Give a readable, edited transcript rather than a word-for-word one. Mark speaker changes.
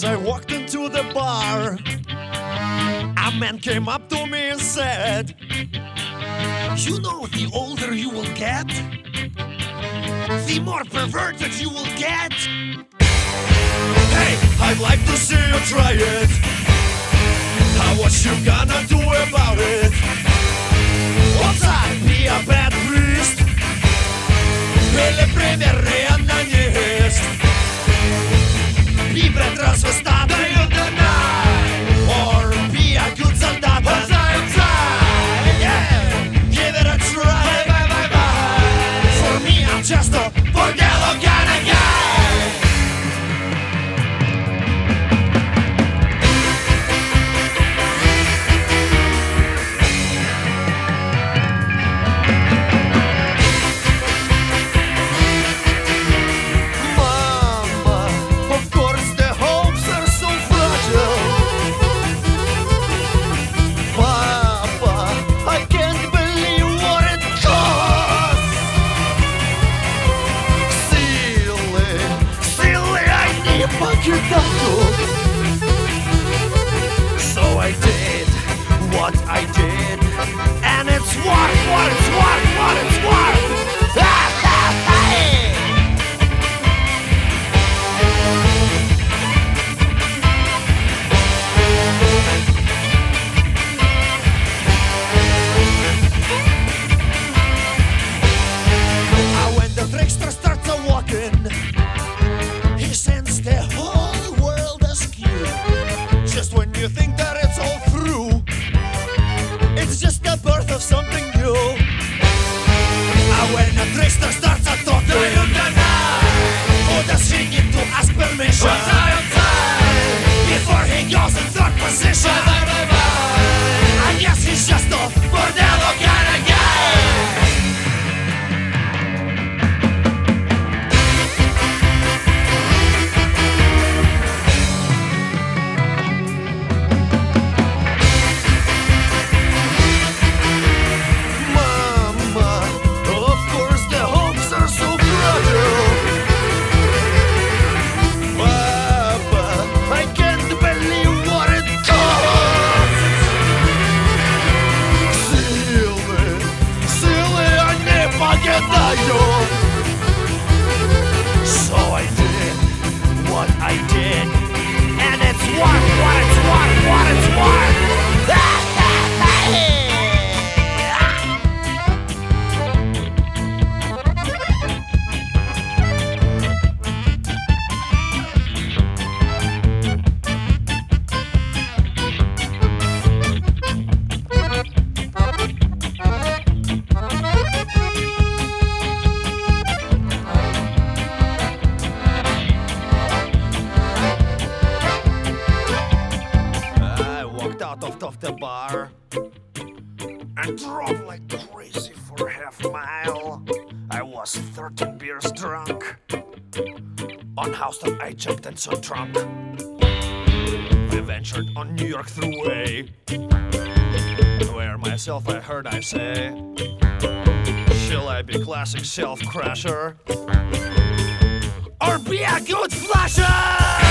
Speaker 1: I walked into the bar, a man came up to me and said, "You know, the older you will get, the more perverted you will get. Hey, I'd like to see you try it. What you gonna do about it? What's that? Be a bad priest? Или примеры на них? Be better transvestite, do you deny? Or be a good soldat? What's that? Yeah, give it a try. Bye, bye, bye. For me, I'm just a bordello kind of guy. So I did what I did, and it's what it's what. When the trickster starts a walking, he sends the whole world askew. Just when you think that it's all through, it's just the birth of something new. When a trickster starts a talking, do you deny? Who does he need to ask permission? Before he goes in third position. I guess he's just a bordello kind of guy. So I did what I did, and it's what it's what. Out of the bar and drove like crazy for half a mile. I was 13 beers drunk. On house that I jumped in some trunk. We ventured on New York Thruway, where myself I heard I say, shall I be classic self-crasher or be a good flasher?